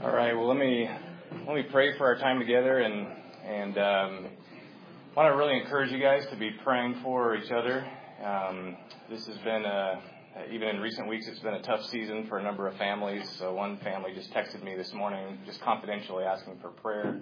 All right. Well, let me pray for our time together, and want to really encourage you guys to be praying for each other. This has been even in recent weeks, it's been a tough season for a number of families. So one family just texted me this morning, just confidentially asking for prayer.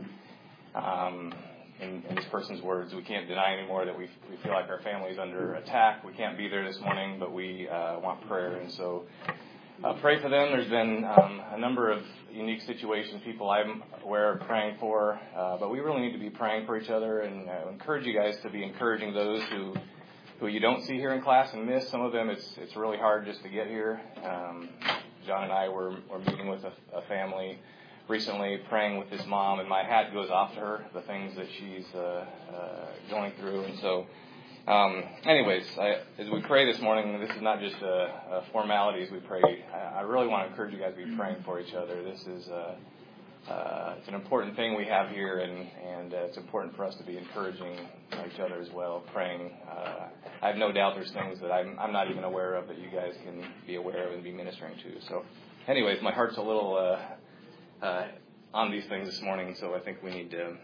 In this person's words, we can't deny anymore that we feel like our family is under attack. We can't be there this morning, but we want prayer, and so. Pray for them. There's been a number of unique situations people I'm aware of praying for, but we really need to be praying for each other, and encourage you guys to be encouraging those who you don't see here in class and miss. Some of them it's really hard just to get here. John and I were meeting with a family recently, praying with his mom, and my hat goes off to her, the things that she's going through, and so. Anyways, as we pray this morning, this is not just a formality as we pray. I really want to encourage you guys to be praying for each other. This is it's an important thing we have here, and it's important for us to be encouraging each other as well, praying. I have no doubt there's things that I'm not even aware of that you guys can be aware of and be ministering to. So, anyways, my heart's a little on these things this morning, so I think we need to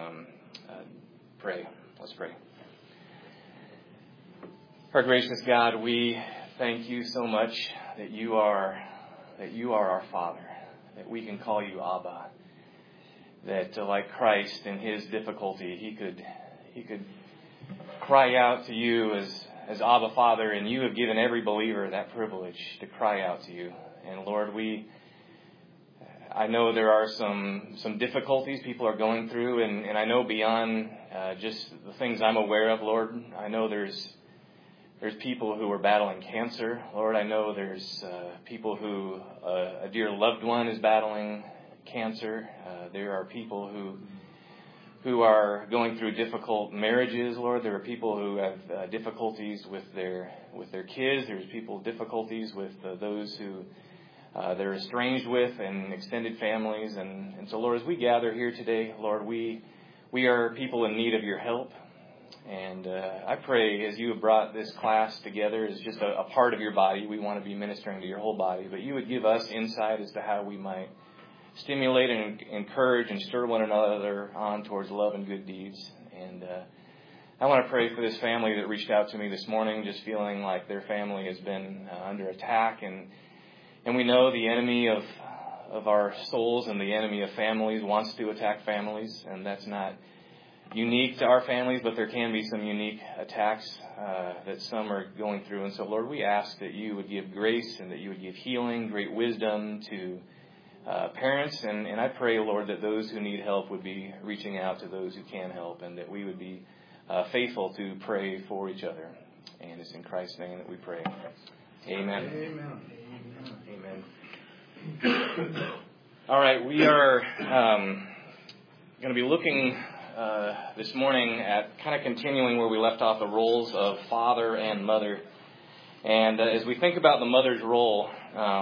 pray. Let's pray. Our gracious God, we thank you so much that you are our Father, that we can call you Abba, that like Christ in his difficulty, he could cry out to you as Abba Father, and you have given every believer that privilege to cry out to you. And Lord, I know there are some difficulties people are going through, and I know beyond just the things I'm aware of, Lord, I know there's people who are battling cancer. Lord, I know there's people who a dear loved one is battling cancer. There are people who are going through difficult marriages. Lord, there are people who have difficulties with their kids. There's difficulties with those who they're estranged with and extended families. And so, Lord, as we gather here today, Lord, we are people in need of your help. And I pray as you have brought this class together as just a part of your body, we want to be ministering to your whole body, but you would give us insight as to how we might stimulate and encourage and stir one another on towards love and good deeds. And I want to pray for this family that reached out to me this morning, just feeling like their family has been under attack. And we know the enemy of our souls and the enemy of families wants to attack families, and that's not unique to our families, but there can be some unique attacks that some are going through. And so, Lord, we ask that you would give grace and that you would give healing, great wisdom to parents. And I pray, Lord, that those who need help would be reaching out to those who can help, and that we would be faithful to pray for each other. And it's in Christ's name that we pray. Amen. Amen. Amen. All right, we are going to be looking this morning at kind of continuing where we left off, the roles of father and mother. And as we think about the mother's role,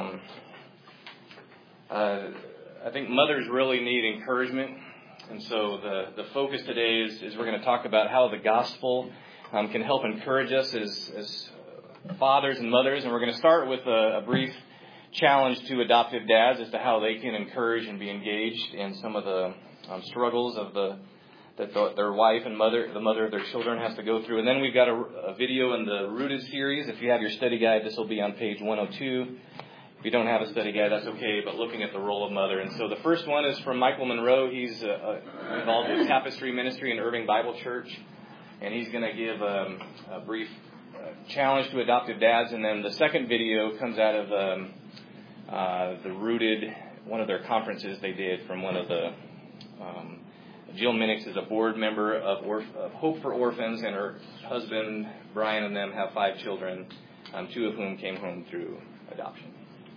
I think mothers really need encouragement. And so the focus today is we're going to talk about how the gospel can help encourage us as fathers and mothers. And we're going to start with a brief challenge to adoptive dads as to how they can encourage and be engaged in some of the struggles of that their wife and the mother of their children has to go through. And then we've got a video in the Rooted series. If you have your study guide, this will be on page 102. If you don't have a study guide, that's okay, but looking at the role of mother. And so the first one is from Michael Monroe. He's involved with Tapestry Ministry in Irving Bible Church, and he's going to give a brief challenge to adoptive dads. And then the second video comes out of the Rooted, one of their conferences they did from one of the Jill Minix is a board member of Hope for Orphans, and her husband, Brian, and them have 5 children, 2 of whom came home through adoption.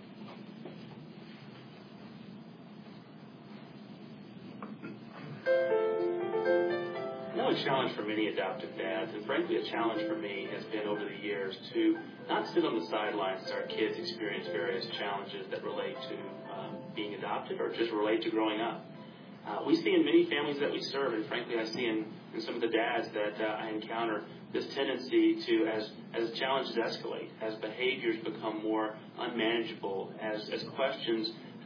Another challenge for many adoptive dads, and frankly a challenge for me, has been over the years to not sit on the sidelines as our kids experience various challenges that relate to being adopted or just relate to growing up. We see in many families that we serve, and frankly I see in some of the dads that I encounter, this tendency to, as challenges escalate, as behaviors become more unmanageable, as questions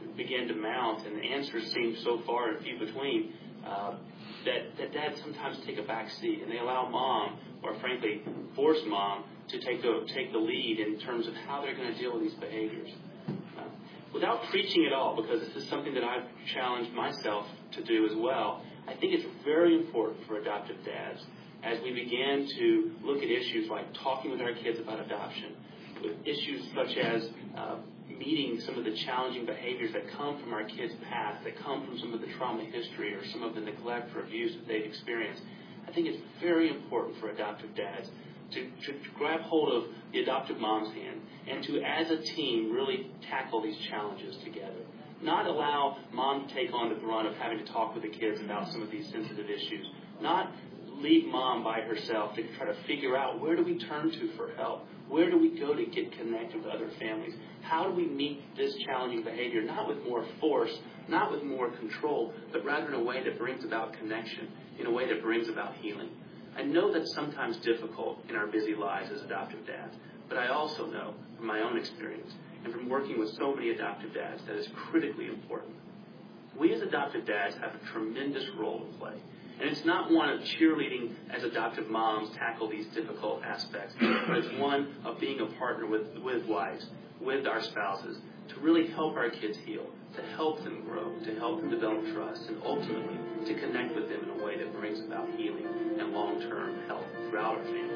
begin to mount and the answers seem so far and few between, that dads sometimes take a back seat and they allow mom, or frankly force mom, to take the lead in terms of how they're going to deal with these behaviors. Without preaching at all, because this is something that I've challenged myself to do as well, I think it's very important for adoptive dads, as we begin to look at issues like talking with our kids about adoption, with issues such as meeting some of the challenging behaviors that come from our kids' past, that come from some of the trauma history or some of the neglect or abuse that they've experienced. I think it's very important for adoptive dads to grab hold of the adoptive mom's hand and to, as a team, really tackle these challenges together. Not allow mom to take on the brunt of having to talk with the kids about some of these sensitive issues. Not leave mom by herself to try to figure out, where do we turn to for help? Where do we go to get connected with other families? How do we meet this challenging behavior, not with more force, not with more control, but rather in a way that brings about connection, in a way that brings about healing? I know that's sometimes difficult in our busy lives as adoptive dads, but I also know from my own experience and from working with so many adoptive dads that is critically important. We as adoptive dads have a tremendous role to play. And it's not one of cheerleading as adoptive moms tackle these difficult aspects, but it's one of being a partner with wives, with our spouses, to really help our kids heal, to help them grow, to help them develop trust, and ultimately to connect with them in a way that brings about healing and long-term health throughout our family.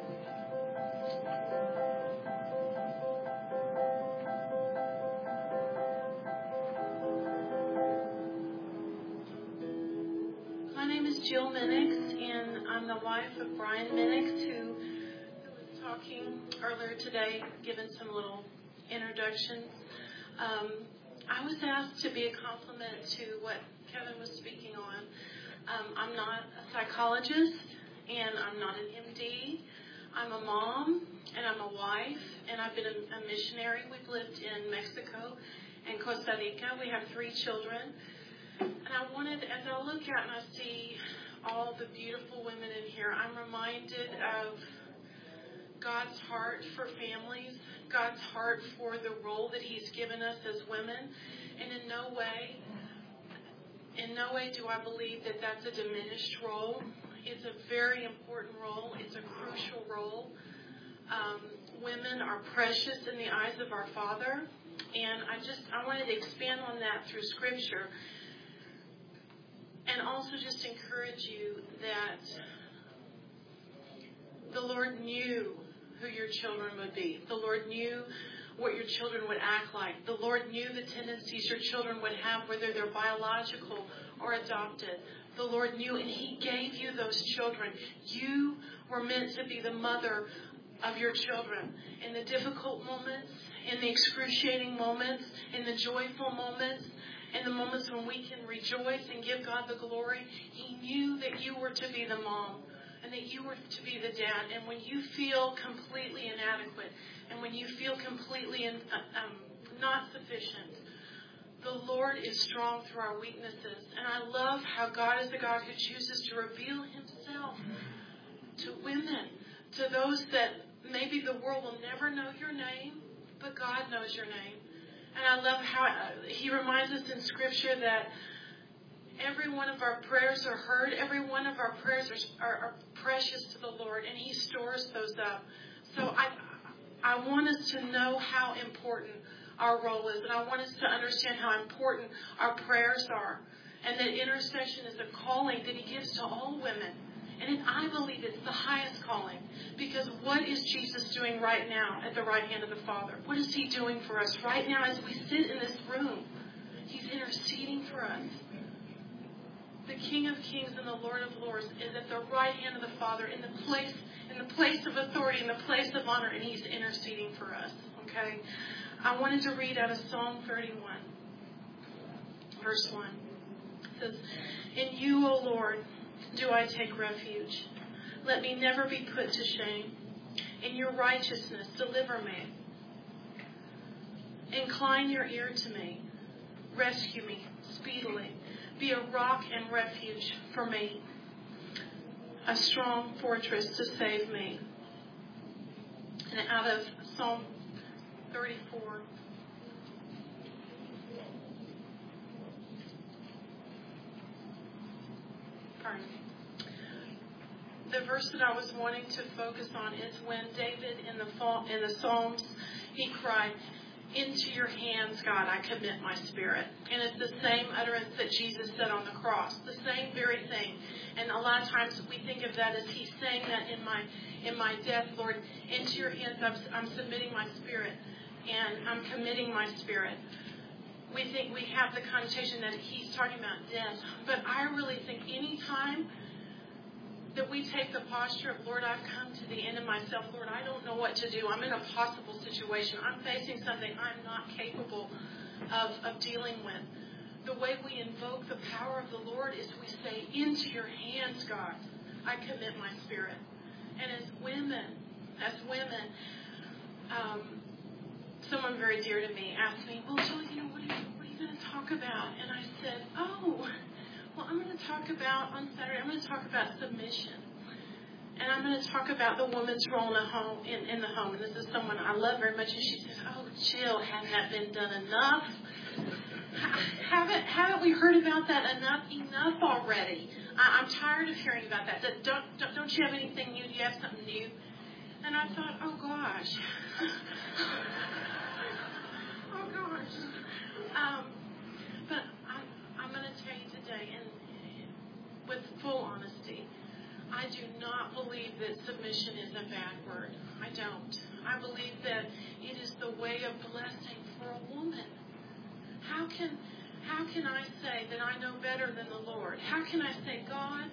Jill Minix, and I'm the wife of Brian Minix, who was talking earlier today, giving some little introductions. I was asked to be a complement to what Kevin was speaking on. I'm not a psychologist, and I'm not an MD. I'm a mom, and I'm a wife, and I've been a missionary. We've lived in Mexico and Costa Rica. We have 3 children. And I wanted, as I look out and I see all the beautiful women in here, I'm reminded of God's heart for families, God's heart for the role that He's given us as women. And in no way do I believe that that's a diminished role. It's a very important role. It's a crucial role. Women are precious in the eyes of our Father. And I wanted to expand on that through Scripture. And also just encourage you that the Lord knew who your children would be. The Lord knew what your children would act like. The Lord knew the tendencies your children would have, whether they're biological or adopted. The Lord knew, and He gave you those children. You were meant to be the mother of your children. In the difficult moments, in the excruciating moments, in the joyful moments, in the moments when we can rejoice and give God the glory, He knew that you were to be the mom and that you were to be the dad. And when you feel completely inadequate and when you feel completely not sufficient, the Lord is strong through our weaknesses. And I love how God is the God who chooses to reveal Himself to women, to those that maybe the world will never know your name, but God knows your name. And I love how He reminds us in Scripture that every one of our prayers are heard. Every one of our prayers are precious to the Lord, and He stores those up. So I want us to know how important our role is, and I want us to understand how important our prayers are, and that intercession is a calling that He gives to all women. And I believe it's the highest calling, because what is Jesus doing right now at the right hand of the Father? What is He doing for us right now as we sit in this room? He's interceding for us. The King of Kings and the Lord of Lords is at the right hand of the Father in the place of authority, in the place of honor, and He's interceding for us. Okay? I wanted to read out of Psalm 31, verse 1. It says, "In You, O Lord, do I take refuge. Let me never be put to shame. In Your righteousness, deliver me. Incline Your ear to me. Rescue me speedily. Be a rock and refuge for me, a strong fortress to save me." And out of Psalm 34, heart. The verse that I was wanting to focus on is when David in the Psalms, he cried, "Into your hands, God, I commit my spirit." And it's the same utterance that Jesus said on the cross, the same very thing. And a lot of times we think of that as he's saying that in my death, Lord, into your hands I'm submitting my spirit and I'm committing my spirit. We think we have the connotation that he's talking about death, but I really think any time that we take the posture of, Lord, I've come to the end of myself. Lord, I don't know what to do. I'm in a possible situation. I'm facing something I'm not capable of dealing with. The way we invoke the power of the Lord is we say, into your hands, God, I commit my spirit. And as women, someone very dear to me asked me, well, Julie, what are you going to talk about? And I said, well, I'm going to talk about, on Saturday, I'm going to talk about submission. And I'm going to talk about the woman's role in the home. And this is someone I love very much. And she says, oh, Jill, hasn't that been done enough? Haven't we heard about that enough already? I'm tired of hearing about that. Don't you have anything new? Do you have something new? And I thought, oh, gosh. But I'm going to tell you today, and with full honesty, I do not believe that submission is a bad word. I don't. I believe that it is the way of blessing for a woman. How can I say that I know better than the Lord? How can I say, God,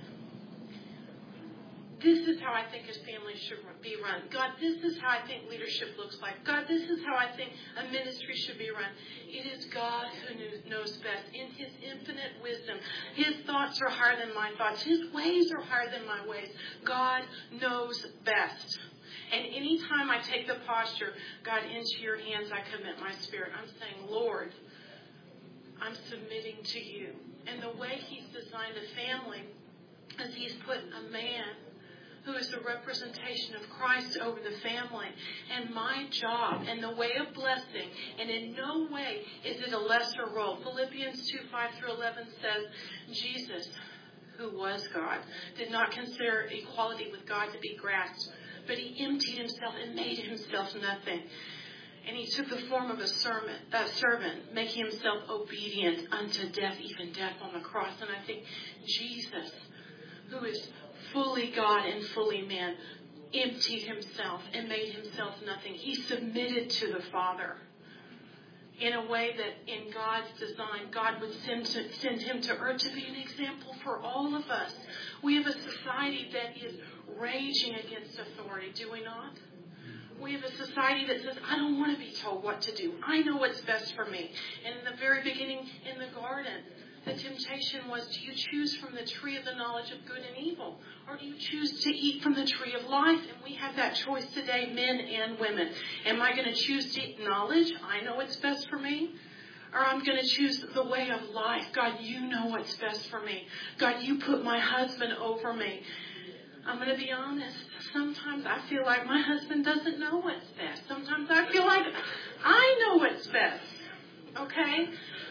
this is how I think his family should be run. God, this is how I think leadership looks like. God, this is how I think a ministry should be run. It is God who knows best. In his infinite wisdom, his thoughts are higher than my thoughts. His ways are higher than my ways. God knows best. And anytime I take the posture, God, into your hands I commit my spirit, I'm saying, Lord, I'm submitting to you. And the way he's designed a family is he's put a man who is the representation of Christ over the family. And my job and the way of blessing, and in no way is it a lesser role. Philippians 2:5-11 says, Jesus, who was God, did not consider equality with God to be grasped, but he emptied himself and made himself nothing. And he took the form of a servant, making himself obedient unto death, even death on the cross. And I think Jesus, who is fully God and fully man, emptied himself and made himself nothing. He submitted to the Father in a way that in God's design, God would send him to earth to be an example for all of us. We have a society that is raging against authority, do we not? We have a society that says, I don't want to be told what to do. I know what's best for me. And in the very beginning in the garden, the temptation was, do you choose from the tree of the knowledge of good and evil? Or do you choose to eat from the tree of life? And we have that choice today, men and women. Am I going to choose to eat knowledge? I know what's best for me. Or I'm going to choose the way of life. God, you know what's best for me. God, you put my husband over me. I'm going to be honest. Sometimes I feel like my husband doesn't know what's best. Sometimes I feel like I know what's best. Okay?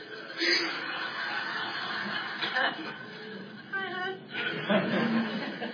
Hi, husband.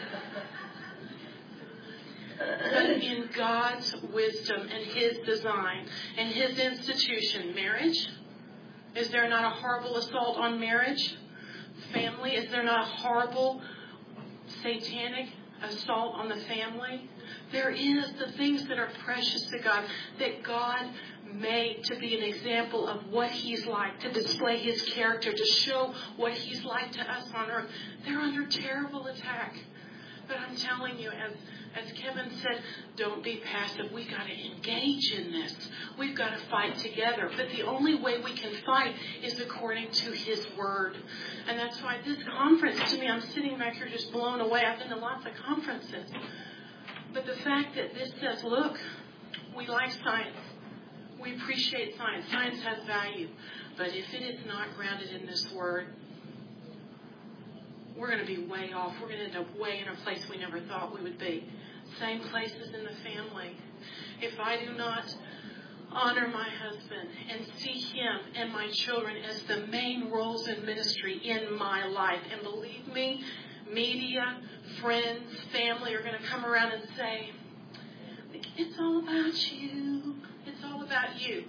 But in God's wisdom and his design and his institution, marriage, is there not a horrible assault on marriage? Family, is there not a horrible satanic assault on the family? There is the things that are precious to God, that God made to be an example of what he's like, to display his character, to show what he's like to us on earth. They're under terrible attack. But I'm telling you, as Kevin said, don't be passive. We've got to engage in this. We've got to fight together. But the only way we can fight is according to his word. And that's why this conference, to me, I'm sitting back here just blown away. I've been to lots of conferences. But the fact that this says, look, we like science. We appreciate science. Science has value. But if it is not grounded in this word, we're going to be way off. We're going to end up way in a place we never thought we would be. Same places in the family. If I do not honor my husband and see him and my children as the main roles in ministry in my life, and believe me, media, friends, family are going to come around and say, it's all about you. It's all about you.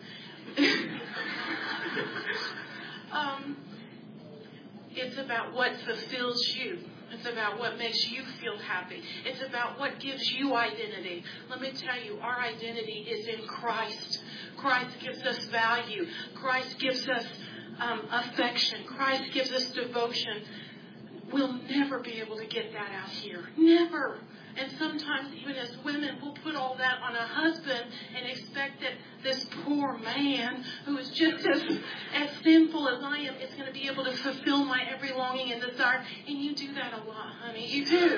It's about what fulfills you. It's about what makes you feel happy. It's about what gives you identity. Let me tell you, our identity is in Christ. Christ gives us value. Christ gives us affection. Christ gives us devotion. We'll never be able to get that out here. Never. And sometimes, even as women, we'll put all that on a husband and expect that this poor man, who is just as sinful as I am, is going to be able to fulfill my every longing and desire. And you do that a lot, honey. You do.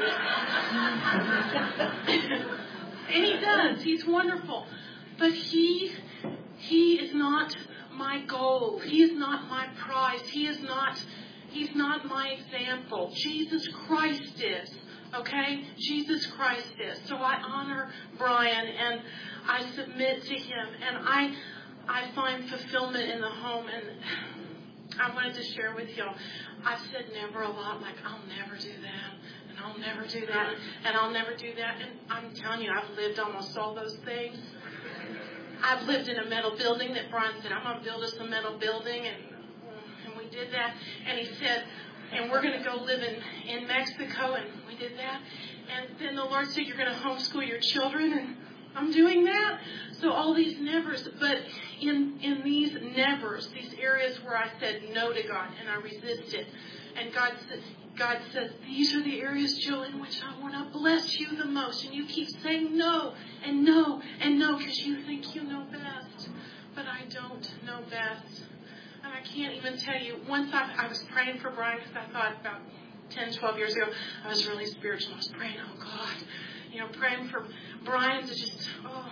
And he does. He's wonderful. But he is not my goal. He is not my prize. He's not my example. Jesus Christ is. Okay? Jesus Christ is. So I honor Brian and I submit to him. And I find fulfillment in the home. And I wanted to share with y'all. I've said never a lot, like I'll never do that. And I'll never do that. And I'll never do that. And I'm telling you, I've lived almost all those things. I've lived in a metal building that Brian said, I'm going to build us a metal building. And we did that. And he said, and we're going to go live in Mexico, and we did that. And then the Lord said, you're going to homeschool your children, and I'm doing that. So all these nevers, but in these nevers, these areas where I said no to God, and I resisted, and God says, these are the areas, Jill, in which I want to bless you the most. And you keep saying no, and no, and no, because you think you know best. But I don't know best. And I can't even tell you, once I was praying for Brian, because I thought about 10, 12 years ago, I was really spiritual. I was praying, oh God, praying for Brian to just,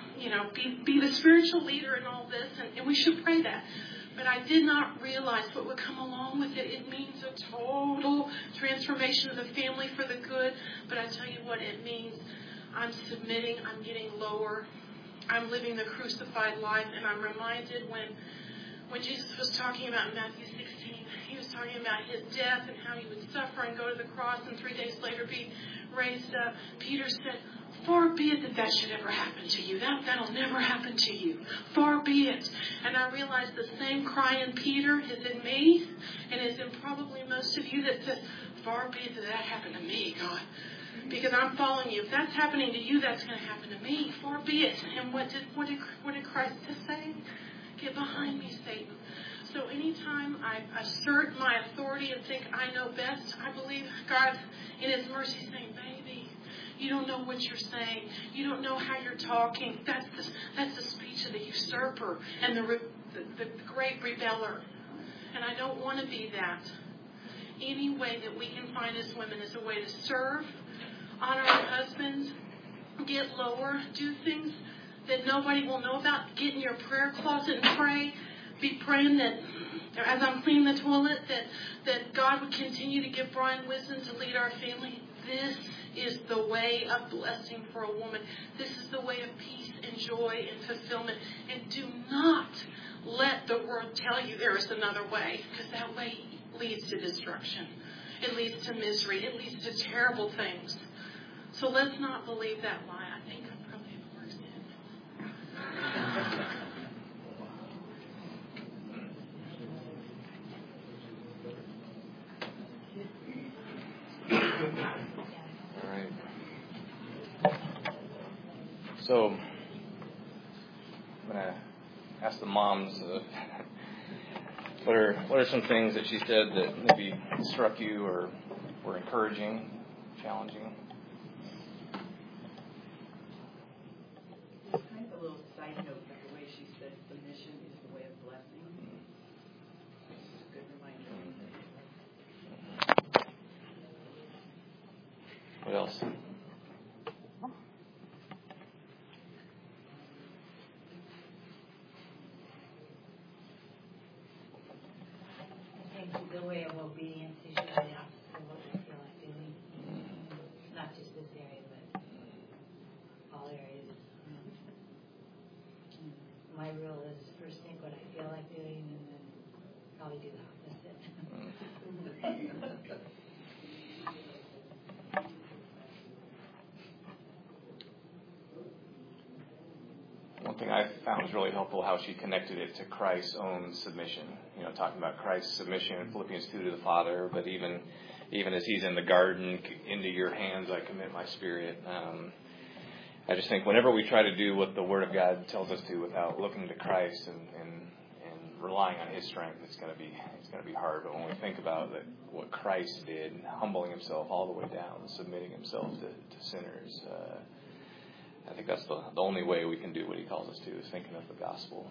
be the spiritual leader in all this. And we should pray that. But I did not realize what would come along with it. It means a total transformation of the family for the good. But I tell you what it means. I'm submitting. I'm getting lower. I'm living the crucified life. And I'm reminded when Jesus was talking about in Matthew 16, he was talking about his death and how he would suffer and go to the cross and 3 days later be raised up. Peter said, far be it that should ever happen to you. That'll never happen to you. Far be it. And I realized the same cry in Peter is in me and is in probably most of you that says, far be it that happened to me, God. Because I'm following you. If that's happening to you, that's going to happen to me. Far be it. And what did Christ say? Get behind me, Satan. So anytime I assert my authority and think I know best, I believe God in His mercy is saying, baby, you don't know what you're saying. You don't know how you're talking. That's the speech of the usurper and the great rebeller. And I don't want to be that. Any way that we can find as women is a way to serve, honor our husbands, get lower, do things that nobody will know about. Get in your prayer closet and pray. Be praying that as I'm cleaning the toilet, that God would continue to give Brian wisdom to lead our family. This is the way of blessing for a woman. This is the way of peace and joy and fulfillment. And do not let the world tell you there is another way, because that way leads to destruction. It leads to misery. It leads to terrible things. So let's not believe that lie. I think I'm probably at work's end. All right. So I'm going to ask the moms, what are some things that she said that maybe struck you or were encouraging, challenging? Kind of a little side note, but the way she said submission is the way of blessing. It's a good reminder. What else? I think the way of obedience is usually opposite of what we feel like doing. Not just this area, but all areas. My rule is first think what I feel like doing and then probably do the opposite. was really helpful how she connected it to Christ's own submission. Talking about Christ's submission in Philippians 2 to the Father, but even as he's in the garden, into your hands I commit my spirit. I just think whenever we try to do what the Word of God tells us to without looking to Christ and relying on His strength, it's going to be hard. But when we think about what Christ did, humbling Himself all the way down, submitting Himself to sinners, I think that's the only way we can do what He calls us to, is thinking of the gospel.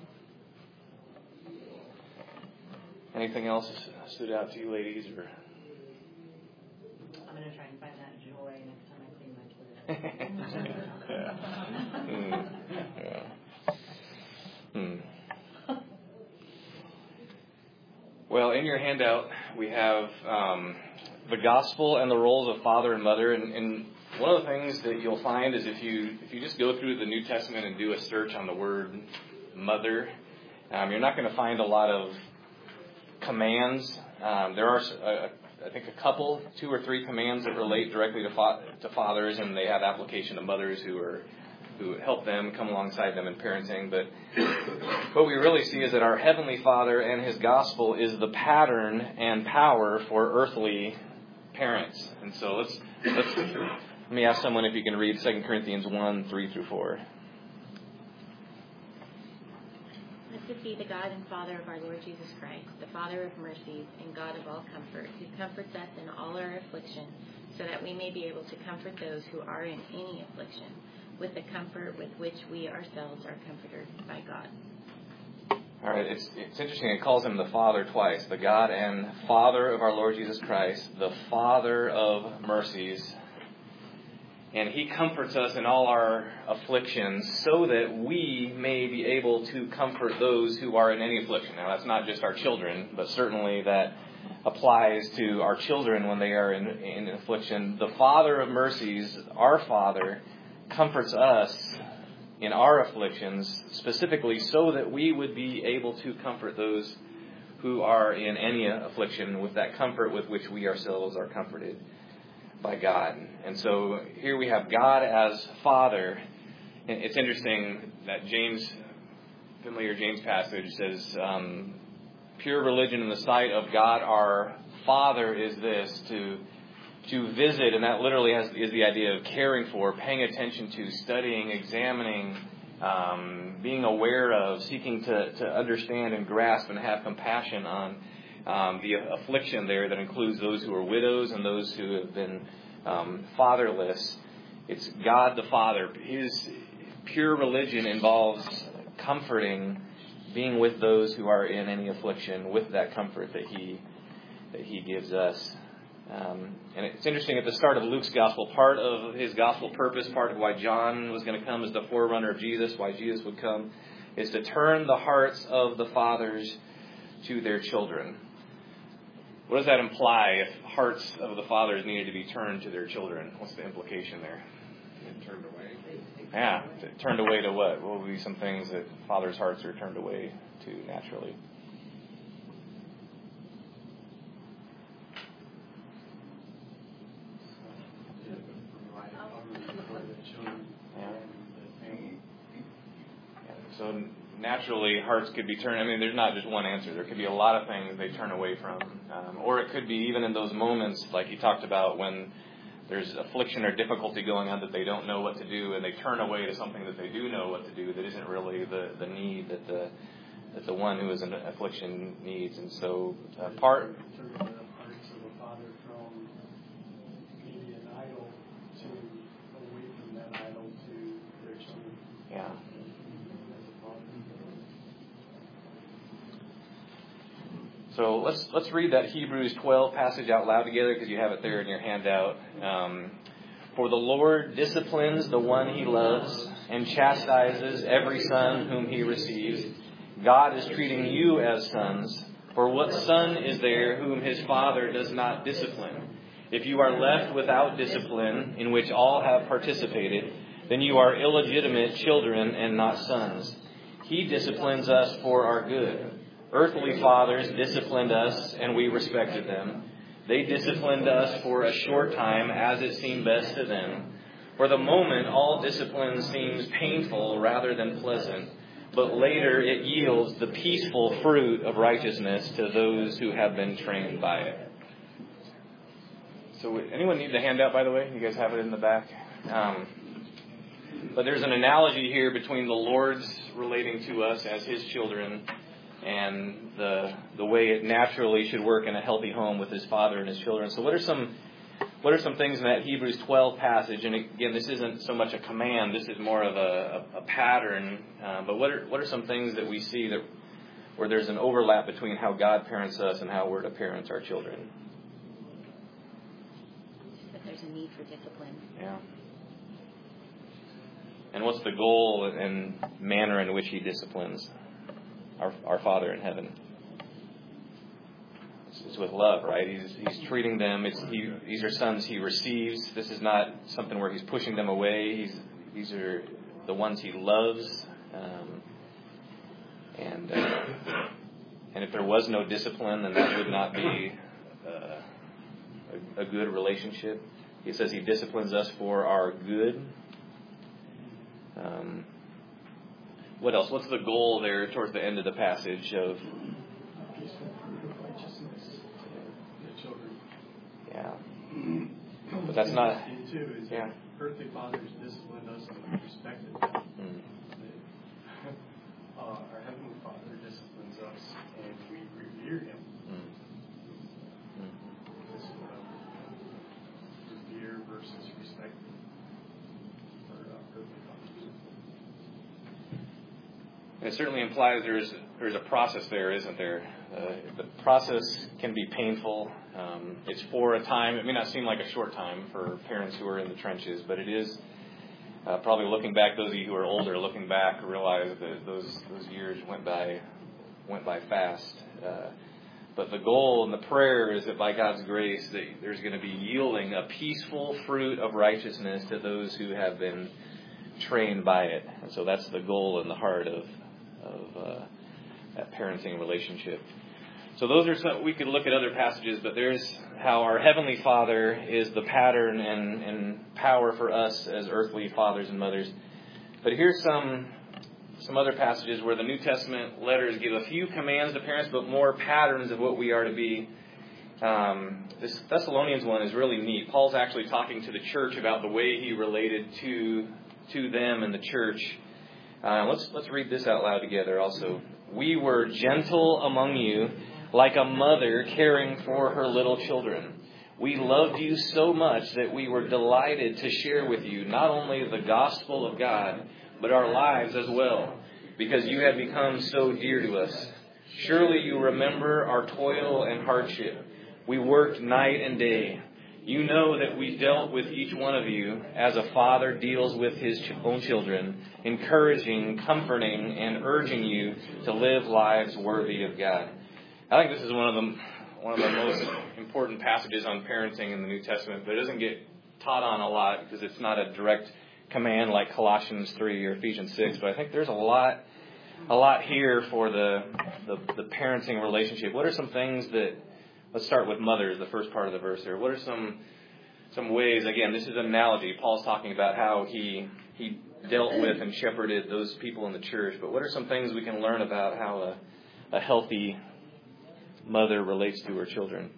Anything else stood out to you, ladies? Or I'm going to try and find that joy next time I clean my toilet. Well, in your handout, we have the gospel and the roles of father and mother. And one of the things that you'll find is if you just go through the New Testament and do a search on the word mother, you're not going to find a lot of commands. There are, I think, a couple, 2 or 3 commands that relate directly to fathers, and they have application to mothers who help them, come alongside them in parenting. But what we really see is that our Heavenly Father and His gospel is the pattern and power for earthly parents. And so let me ask someone if you can read 2 Corinthians 1, 3 through 4. Blessed be the God and Father of our Lord Jesus Christ, the Father of mercies and God of all comfort, who comforts us in all our affliction, so that we may be able to comfort those who are in any affliction, with the comfort with which we ourselves are comforted by God. All right, it's interesting. It calls Him the Father twice. The God and Father of our Lord Jesus Christ, the Father of mercies. And He comforts us in all our afflictions so that we may be able to comfort those who are in any affliction. Now, that's not just our children, but certainly that applies to our children when they are in affliction. The Father of mercies, our Father, comforts us in our afflictions specifically so that we would be able to comfort those who are in any affliction with that comfort with which we ourselves are comforted by God. And so here we have God as Father. It's interesting that familiar James passage says, pure religion in the sight of God our Father is this, to visit, and that literally is the idea of caring for, paying attention to, studying, examining, being aware of, seeking to understand and grasp and have compassion on the affliction there that includes those who are widows and those who have been fatherless. It's God the Father. His pure religion involves comforting, being with those who are in any affliction with that comfort that He gives us. And it's interesting, at the start of Luke's gospel, part of his gospel purpose, part of why John was going to come as the forerunner of Jesus, why Jesus would come, is to turn the hearts of the fathers to their children. What does that imply if hearts of the fathers needed to be turned to their children? What's the implication there? Turned away. Yeah, turned away to what? What would be some things that fathers' hearts are turned away to naturally? So naturally, hearts could be turned. I mean, there's not just one answer. There could be a lot of things they turn away from. Or it could be even in those moments, like he talked about, when there's affliction or difficulty going on that they don't know what to do, and they turn away to something that they do know what to do that isn't really the need that the one who is in affliction needs. And so part... Turn the hearts of the father from maybe an idol to away from that idol to their children. Yeah. So let's read that Hebrews 12 passage out loud together, because you have it there in your handout. For the Lord disciplines the one He loves and chastises every son whom He receives. God is treating you as sons. For what son is there whom his father does not discipline? If you are left without discipline, in which all have participated, then you are illegitimate children and not sons. He disciplines us for our good. Earthly fathers disciplined us, and we respected them. They disciplined us for a short time, as it seemed best to them. For the moment, all discipline seems painful rather than pleasant, but later it yields the peaceful fruit of righteousness to those who have been trained by it. So anyone need the handout, by the way? You guys have it in the back. But there's an analogy here between the Lord's relating to us as His children and the way it naturally should work in a healthy home with His Father and His children. So what are some things in that Hebrews 12 passage? And again, this isn't so much a command. This is more of a pattern. But what are some things that we see where there's an overlap between how God parents us and how we're to parent our children? That there's a need for discipline. Yeah. And what's the goal and manner in which He disciplines our Father in heaven? It's with love, right? He's treating them. These are sons He receives. This is not something where He's pushing them away. These are the ones He loves. And if there was no discipline, then that would not be a good relationship. He says He disciplines us for our good. What else? What's the goal there towards the end of the passage of Peaceful fruit of righteousness to the children. Yeah. But that's not... Too, is yeah. Earthly fathers disciplined us and we respected them. Our Heavenly Father disciplines us and we revere Him. This is what I would revere versus respect for earthly fathers. It certainly implies there's a process there, isn't there? The process can be painful. It's for a time. It may not seem like a short time for parents who are in the trenches, but it is probably looking back. Those of you who are older, looking back, realize that those years went by fast. But the goal and the prayer is that by God's grace, that there's going to be yielding a peaceful fruit of righteousness to those who have been trained by it. And so that's the goal and the heart of that parenting relationship. So those are some. We could look at other passages, but there's how our Heavenly Father is the pattern and power for us as earthly fathers and mothers. But here's some other passages where the New Testament letters give a few commands to parents, but more patterns of what we are to be. This Thessalonians one is really neat. Paul's actually talking to the church about the way he related to them and the church. Let's read this out loud together also. We were gentle among you, like a mother caring for her little children. We loved you so much that we were delighted to share with you not only the gospel of God, but our lives as well, because you have become so dear to us. Surely you remember our toil and hardship. We worked night and day. You know that we dealt with each one of you as a father deals with his own children, encouraging, comforting, and urging you to live lives worthy of God. I think this is one of the most important passages on parenting in the New Testament, but it doesn't get taught on a lot because it's not a direct command like Colossians 3 or Ephesians 6. But I think there's a lot here for the parenting relationship. What are some things that... Let's start with mothers, the first part of the verse here. What are some ways, again, this is an analogy. Paul's talking about how he dealt with and shepherded those people in the church. But what are some things we can learn about how a healthy mother relates to her children?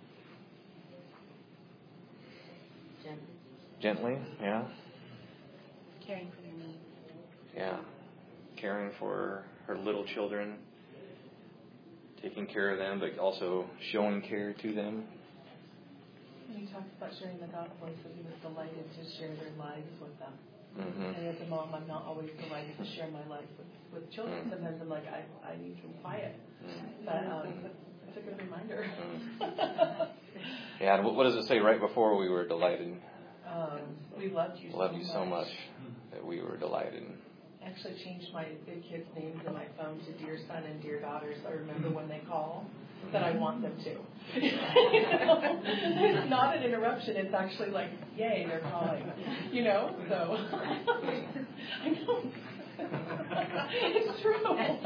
Gently, yeah. Caring for their needs. Yeah. Caring for her little children. Taking care of them, but also showing care to them. And he talks about sharing the gospel, so he was delighted to share their lives with them. Mm-hmm. And as a mom, I'm not always delighted to share my life with children. Mm-hmm. Sometimes I'm like, I need some quiet. Mm-hmm. But it's a good reminder. Mm-hmm. Yeah, and what does it say right before we were delighted? We loved you Loved you so much that we were delighted. I actually changed my big kids' names in my phone to dear son and dear daughter, so I remember when they call that I want them to. It's not an interruption. It's actually like, yay, they're calling. So I know. It's true.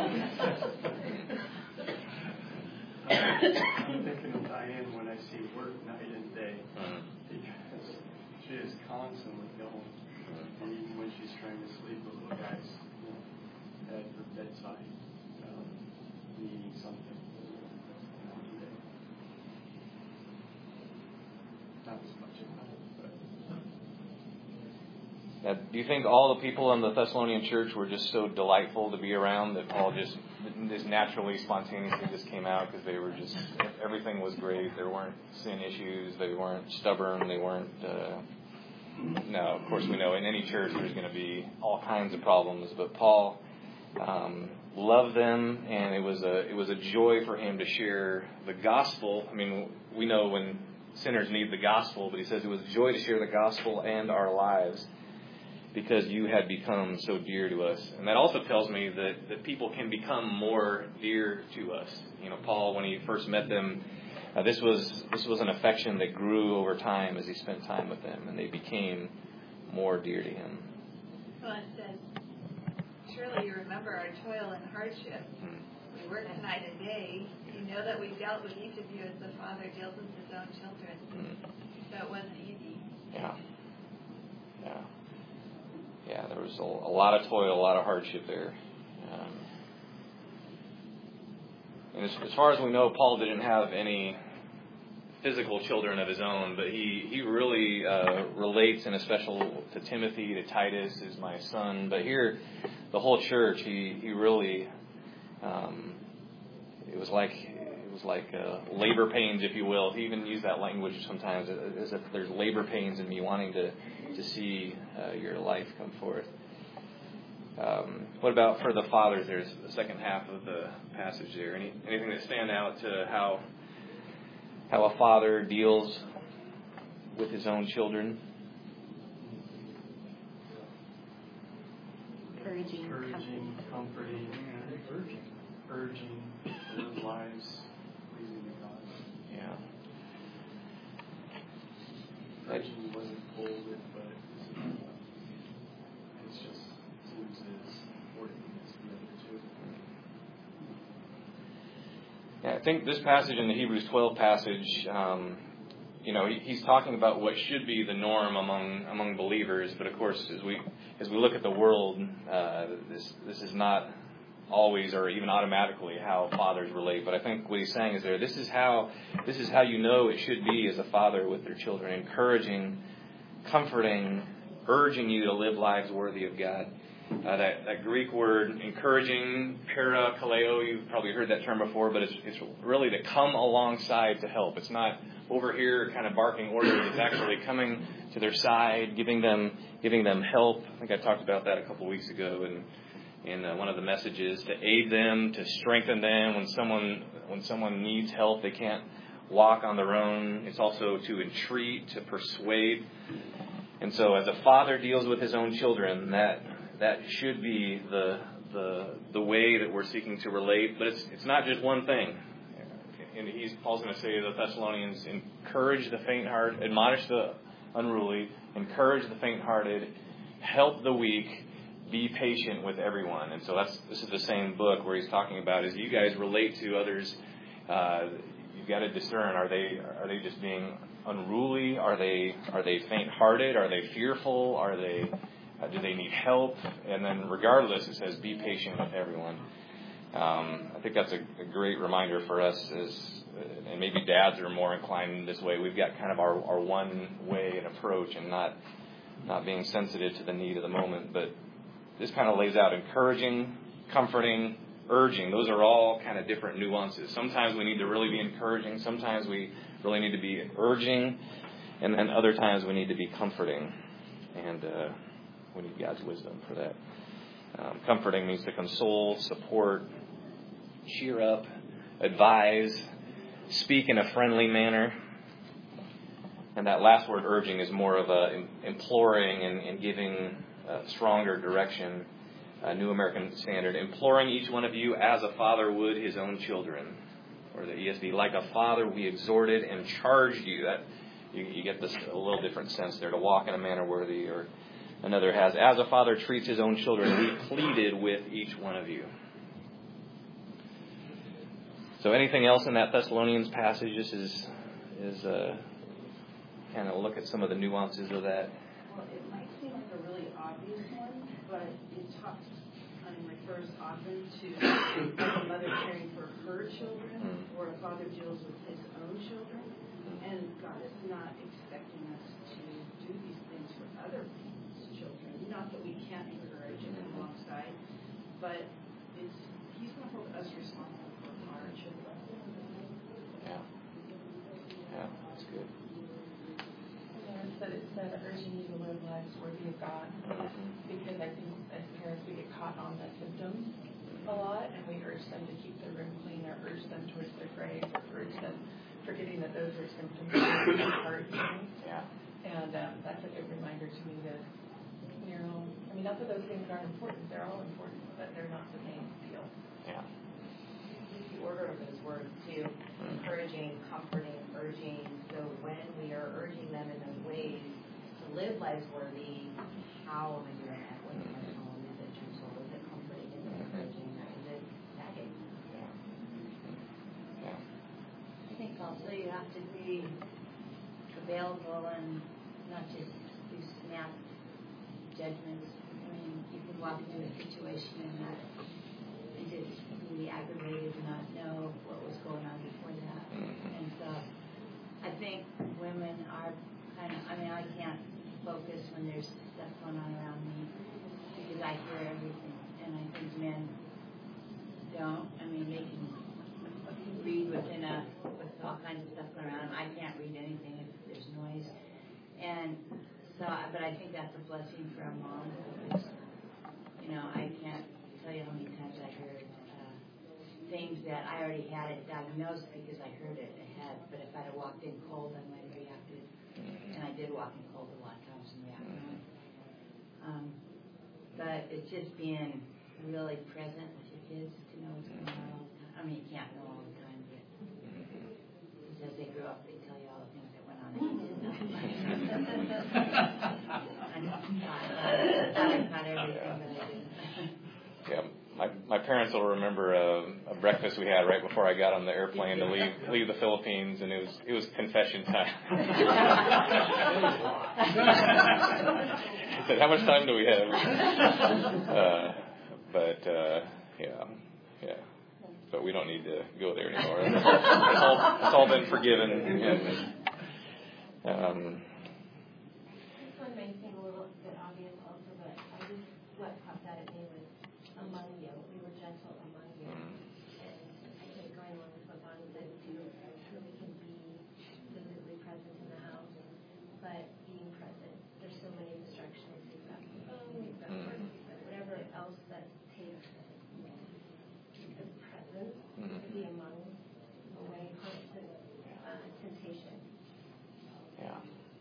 I'm thinking of Diane when I see work night and day, because she is constantly going. And even when she's trying to sleep, the little guys at her bedside, needing something. Not as much about it, but. Now, do you think all the people in the Thessalonian church were just so delightful to be around that Paul just naturally, spontaneously just came out because they were just, everything was great. There weren't sin issues. They weren't stubborn. They weren't, no, of course we know in any church there's going to be all kinds of problems. But Paul loved them, and it was a joy for him to share the gospel. I mean, we know when sinners need the gospel, but he says it was a joy to share the gospel and our lives, because you had become so dear to us. And that also tells me that people can become more dear to us. You know, Paul, when he first met them, this was an affection that grew over time as he spent time with them, and they became more dear to him. Well, it says, surely you remember our toil and hardship. We worked night and day. You know that we dealt with each of you as the father deals with his own children. So it wasn't easy. Yeah, there was a lot of toil, a lot of hardship there. And as far as we know, Paul didn't have any physical children of his own, but he really relates in a special to Timothy, to Titus as my son. But here, the whole church, he really, it was like labor pains, if you will. He even used that language sometimes, as if there's labor pains in me wanting to see your life come forth. What about for the fathers? There's the second half of the passage there. Anything that stand out to how a father deals with his own children? Encouraging, comforting, urging their lives pleasing to God. Yeah. Urging wasn't bolded, but it's just seems as important as the other two. Yeah, I think this passage in the Hebrews 12 passage, he's talking about what should be the norm among believers. But of course, as we look at the world, this is not always or even automatically how fathers relate. But I think what he's saying is this is how you know it should be as a father with their children, encouraging, comforting, urging you to live lives worthy of God. That Greek word, encouraging, parakaleo, you've probably heard that term before, but it's really to come alongside to help. It's not over here kind of barking orders. It's actually coming to their side, giving them help. I think I talked about that a couple weeks ago in one of the messages, to aid them, to strengthen them when someone needs help, they can't walk on their own. It's also to entreat, to persuade. And so as a father deals with his own children, that should be the way that we're seeking to relate. But it's not just one thing. And Paul's going to say to the Thessalonians, encourage the faint-hearted, admonish the unruly, encourage the faint-hearted, help the weak, be patient with everyone. And so this is the same book where he's talking about as you guys relate to others, you've got to discern, are they just being unruly? Are they faint-hearted? Are they fearful? Do they need help? And then regardless, it says be patient with everyone. I think that's a great reminder for us and maybe dads are more inclined this way. We've got kind of our one way and approach and not being sensitive to the need of the moment. But this kind of lays out encouraging, comforting, urging. Those are all kind of different nuances. Sometimes we need to really be encouraging. Sometimes we really need to be urging. And then other times we need to be comforting. And we need God's wisdom for that. Comforting means to console, support, cheer up, advise, speak in a friendly manner. And that last word, urging, is more of a imploring and giving stronger direction. New American Standard, imploring each one of you as a father would his own children. Or the ESV, like a father we exhorted and charged you. That you get this a little different sense there, to walk in a manner worthy. Or another has, as a father treats his own children, we pleaded with each one of you. So anything else in that Thessalonians passage? This is kind of look at some of the nuances of that. Well, it might seem like a really obvious one, but it talks on refers often to a mother caring for her children, or a father deals with his own children. And God is not expecting us to do these things for other people's children. Not that we can't encourage and come alongside, but He's going to hold us responsible for our children. Yeah. Yeah, that's good. It said urging you to live lives worthy of God, because I think as parents we get caught on the symptoms a lot, and we urge them to keep their room clean, or urge them towards their grave, or urge them, forgetting that those are symptoms of heart healing. Yeah. And that's a good reminder to me that, not that those things aren't important, they're all important, but they're not the main deal. Yeah. The order of His words too, encouraging, comforting, urging. So when we are urging them in those ways to live lives worthy, how am I doing that? What's my tone? Is it gentle? Is it comforting? Is it encouraging? Or is it nagging? Yeah. I think also you have to be available and not just do snap judgments. You can walk into a situation and just be aggravated and not know what was going on before that. And so I think women are I can't focus when there's stuff going on around me because I hear everything. And I think men don't. They can read with all kinds of stuff going around them. I can't read anything if there's noise. And so, but I think that's a blessing for a mom. Because, I can't tell you how many times I heard things that I already had it diagnosed because I heard it ahead. But if I'd have walked in cold, I might have reacted. And I did walk in cold a lot of times and reacted. But it's just being really present with your kids to know what's going on all the time. You can't know all the time, but as they grow up, they tell you all the things that went on that you didn't know. Not everything, but I didn't. Yeah, my parents will remember a breakfast we had right before I got on the airplane to leave the Philippines, and it was confession time. I said, "How much time do we have?" Yeah. But we don't need to go there anymore. It's all been forgiven. And, this one may seem a little bit obvious also, but what popped out at me was among you. We were gentle among you. And I think going along with what Bonnie said too, so we can be physically present in the house, but being present. There's so many distractions. We've got phone, we've got work, whatever else that takes presence to be among away constant temptation. yeah.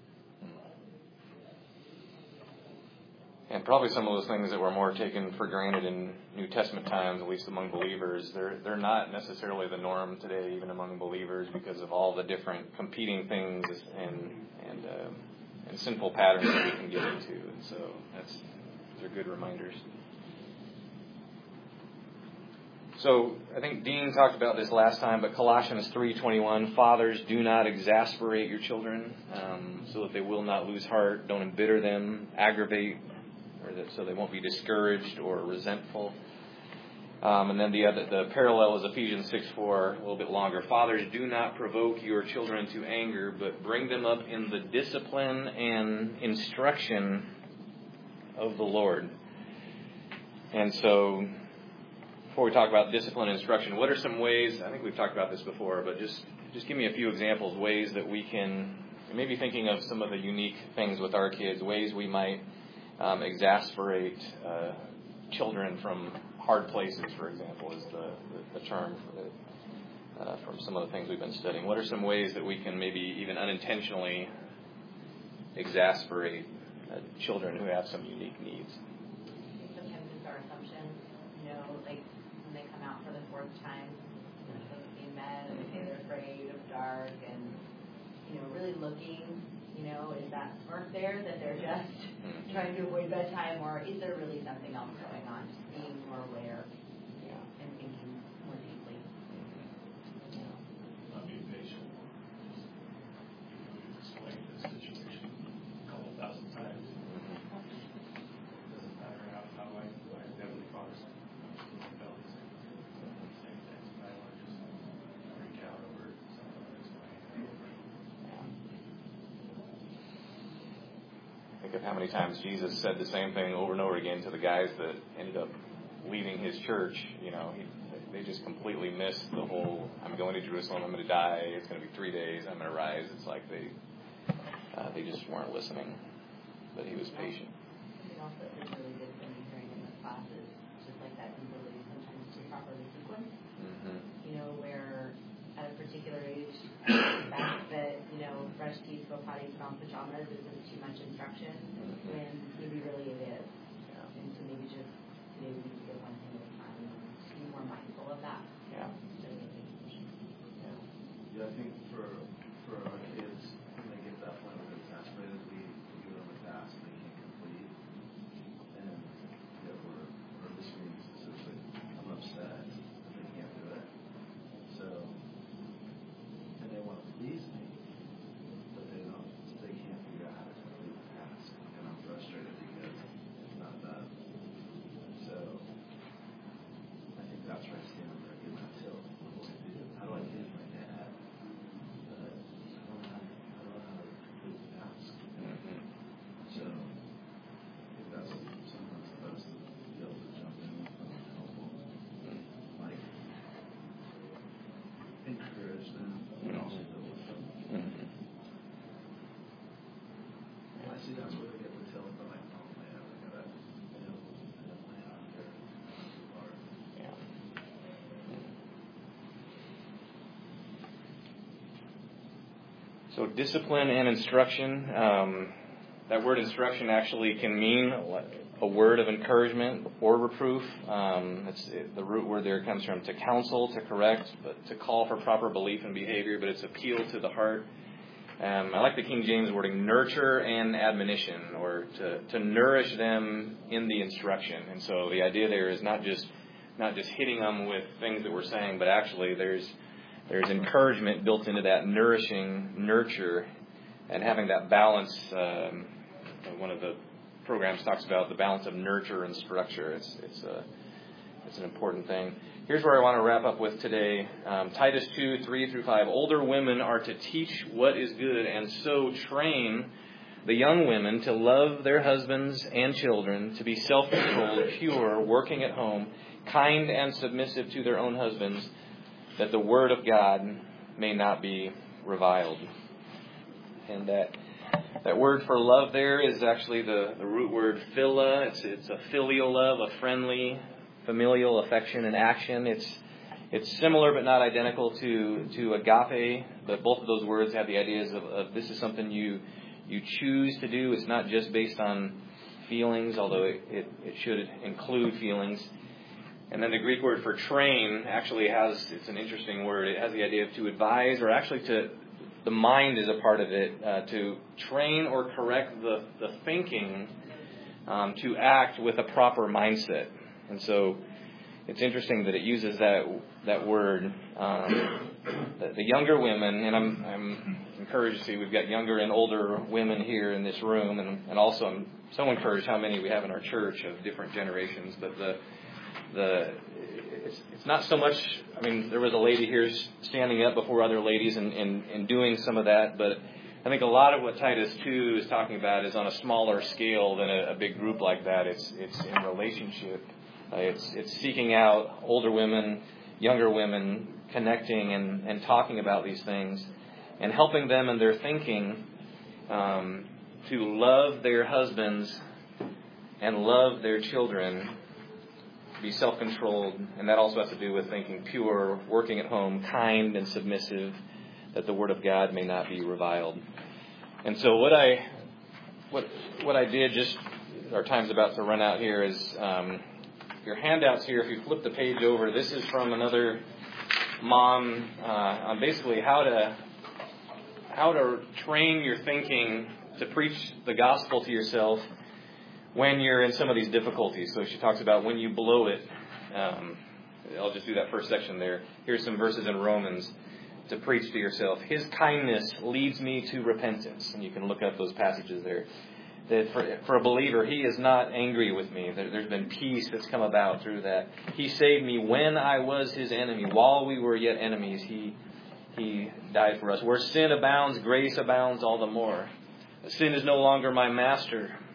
And probably some of those things that were more taken for granted in New Testament times, at least among believers, they're not necessarily the norm today, even among believers, because of all the different competing things and sinful patterns that we can get into. And so those are good reminders. So I think Dean talked about this last time, but Colossians 3:21, fathers, do not exasperate your children so that they will not lose heart. Don't embitter them, aggravate, so they won't be discouraged or resentful. And then the parallel is Ephesians 6:4, a little bit longer. Fathers, do not provoke your children to anger, but bring them up in the discipline and instruction of the Lord. And so, before we talk about discipline and instruction, what are some ways, I think we've talked about this before, but just give me a few examples, ways that we can, maybe thinking of some of the unique things with our kids, ways we might exasperate children from hard places, for example, is the term from some of the things we've been studying. What are some ways that we can maybe even unintentionally exasperate children who have some unique needs? Sometimes it's our assumptions, like when they come out for the fourth time, they're supposed to be met, and they say they're afraid of dark, and, really looking, is that spark there that they're just trying to avoid bedtime, or is there really something else going on? Just being more aware and thinking more deeply. Not being patient. We've explained this situation a couple thousand times. It doesn't matter how my Heavenly Father of how many times Jesus said the same thing over and over again to the guys that ended up leaving his church. They just completely missed the whole, I'm going to Jerusalem, I'm going to die, it's going to be 3 days, I'm going to rise. It's like they just weren't listening. But he was patient. It also is really good for me hearing in the classes, just like that ability sometimes to properly sequence. Where at a particular age, that brush teeth, go potty, put on pajamas isn't too much instruction, when maybe really it is. And so maybe just maybe we get one thing at a time and be more mindful of that. Yeah. I think for our kids, when they get to that point where they're exasperated, we give them a task they can't complete, and we're listening specifically. I'm upset that they can't do it. So, and they want to please me, but they can't figure out how to complete the task, and I'm frustrated because it's not done. So, I think that's where I stand on there, getting that tilt. What do I do? How do I get my dad? But I don't know how to complete the task. So, I think that's sometimes the best to be able to jump in and help them. Like, encourage them, and also build with them. And I see that's where they get the tilt. I'm like, oh man, I gotta plan out here. Too hard. Yeah. So discipline and instruction. That word instruction actually can mean a word of encouragement or reproof. The root word there comes from to counsel, to correct, but to call for proper belief and behavior, but it's appeal to the heart. I like the King James wording, nurture and admonition, or to nourish them in the instruction. And so the idea there is not just hitting them with things that we're saying, but actually there's encouragement built into that nourishing, nurture, and having that balance. One of the programs talks about the balance of nurture and structure. It's an important thing. Here's where I want to wrap up with today. Titus 2:3-5. Older women are to teach what is good, and so train the young women to love their husbands and children, to be self-controlled, pure, working at home, kind and submissive to their own husbands, that the word of God may not be reviled. And that word for love there is actually the root word philia. It's a filial love, a friendly, familial affection and action. It's similar but not identical to agape, but both of those words have the ideas of this is something you choose to do. It's not just based on feelings, although it should include feelings. And then the Greek word for train actually it's an interesting word. It has the idea of to advise, or actually the mind is a part of it, to train or correct the thinking to act with a proper mindset. And so it's interesting that it uses that word. The younger women, and I'm encouraged to see we've got younger and older women here in this room, and also I'm so encouraged how many we have in our church of different generations. But it's not so much. I mean, there was a lady here standing up before other ladies and doing some of that, but I think a lot of what Titus 2 is talking about is on a smaller scale than a big group like that. It's in relationship. It's seeking out older women, younger women, connecting and talking about these things, and helping them in their thinking to love their husbands and love their children, be self-controlled, and that also has to do with thinking pure, working at home, kind and submissive, that the word of God may not be reviled. And so what I did, just our time's about to run out here, is your handouts here, if you flip the page over, this is from another mom on basically how to train your thinking to preach the gospel to yourself when you're in some of these difficulties. So she talks about when you blow it. I'll just do that first section there. Here's some verses in Romans to preach to yourself. His kindness leads me to repentance. And you can look up those passages there. That for a believer, he is not angry with me. There's been peace that's come about through that. He saved me when I was his enemy. While we were yet enemies, he died for us. Where sin abounds, grace abounds all the more. Sin is no longer my master.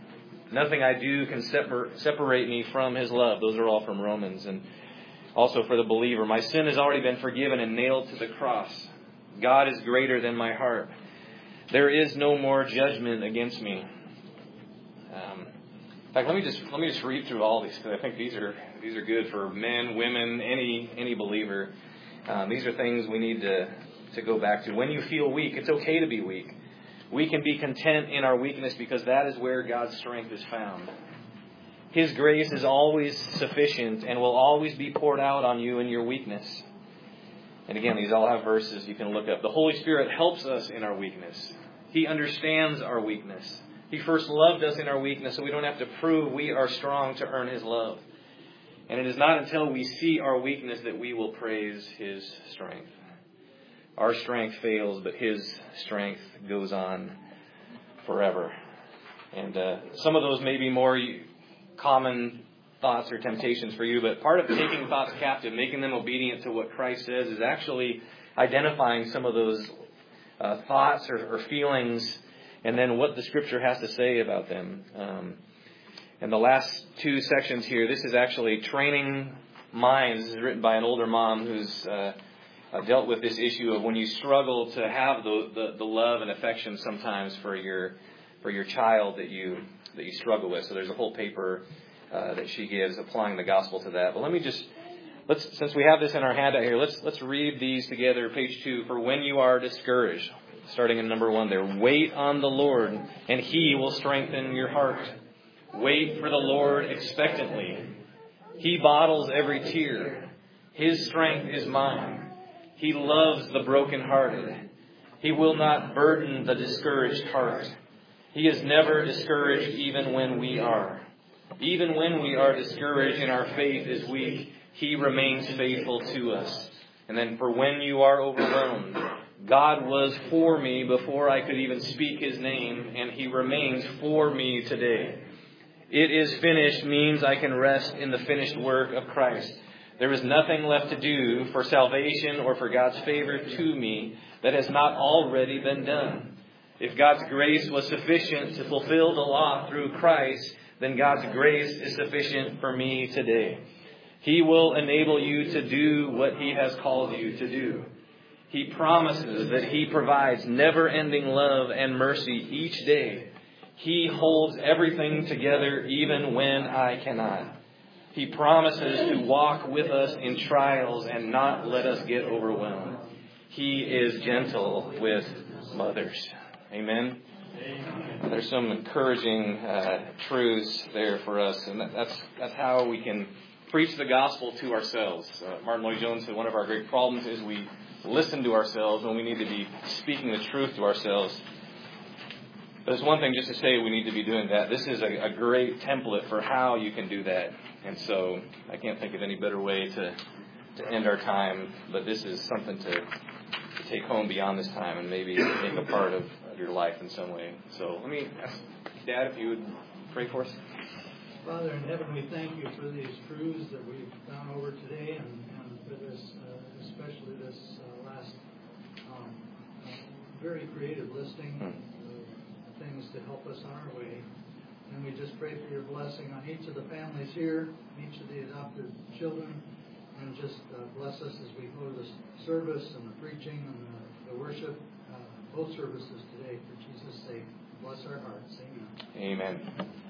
Nothing I do can separate me from His love. Those are all from Romans. And also for the believer, my sin has already been forgiven and nailed to the cross. God is greater than my heart. There is no more judgment against me. In fact, let me just read through all these, because I think these are good for men, women, any believer. These are things we need to go back to. When you feel weak, it's okay to be weak. We can be content in our weakness because that is where God's strength is found. His grace is always sufficient and will always be poured out on you in your weakness. And again, these all have verses you can look up. The Holy Spirit helps us in our weakness. He understands our weakness. He first loved us in our weakness, so we don't have to prove we are strong to earn His love. And it is not until we see our weakness that we will praise His strength. Our strength fails, but His strength goes on forever. And some of those may be more common thoughts or temptations for you, but part of taking thoughts captive, making them obedient to what Christ says, is actually identifying some of those thoughts or feelings, and then what the Scripture has to say about them. And the last two sections here, this is actually training minds. This is written by an older mom who's dealt with this issue of when you struggle to have the love and affection sometimes for your child that you struggle with. So there's a whole paper that she gives applying the gospel to that. But let's since we have this in our handout here, let's read these together. Page 2. For when you are discouraged, starting in number 1 there. Wait on the Lord, and He will strengthen your heart. Wait for the Lord expectantly. He bottles every tear. His strength is mine. He loves the brokenhearted. He will not burden the discouraged heart. He is never discouraged even when we are. Even when we are discouraged and our faith is weak, He remains faithful to us. And then for when you are overwhelmed, God was for me before I could even speak His name, and He remains for me today. It is finished means I can rest in the finished work of Christ. There is nothing left to do for salvation or for God's favor to me that has not already been done. If God's grace was sufficient to fulfill the law through Christ, then God's grace is sufficient for me today. He will enable you to do what He has called you to do. He promises that He provides never-ending love and mercy each day. He holds everything together even when I cannot. He promises to walk with us in trials and not let us get overwhelmed. He is gentle with mothers. Amen. There's some encouraging truths there for us, and that's how we can preach the gospel to ourselves. Martin Lloyd-Jones said one of our great problems is we listen to ourselves when we need to be speaking the truth to ourselves. But it's one thing just to say we need to be doing that. This is a great template for how you can do that. And so I can't think of any better way to end our time, but this is something to take home beyond this time and maybe make a part of your life in some way. So let me ask Dad if you would pray for us. Father in heaven, we thank You for these truths that we've gone over today, and for this, especially this last very creative listing of things to help us on our way. And we just pray for Your blessing on each of the families here, each of the adopted children, and just bless us as we go to the service and the preaching and the worship, both services today, for Jesus' sake. Bless our hearts. Amen. Amen.